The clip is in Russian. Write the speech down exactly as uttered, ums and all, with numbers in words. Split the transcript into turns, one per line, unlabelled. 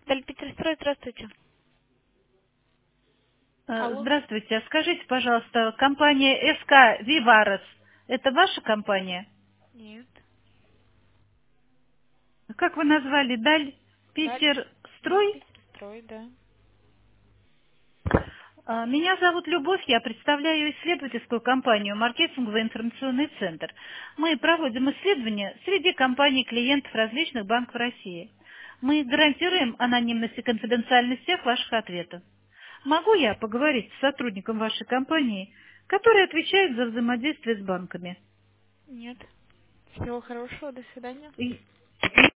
Питерстрой, здравствуйте.
Э,
Алло.
Здравствуйте. А скажите, пожалуйста, компания СК Виварес, это ваша компания?
Нет.
Как вы назвали? Даль
Даль, Даль
Питерстрой?
Питерстрой, да.
А, Меня зовут Любовь, я представляю исследовательскую компанию «Маркетинговый информационный центр». Мы проводим исследования среди компаний клиентов различных банков России. Мы гарантируем анонимность и конфиденциальность всех ваших ответов. Могу я поговорить с сотрудником вашей компании, который отвечает за взаимодействие с банками?
Нет. Всего хорошего, до свидания.
И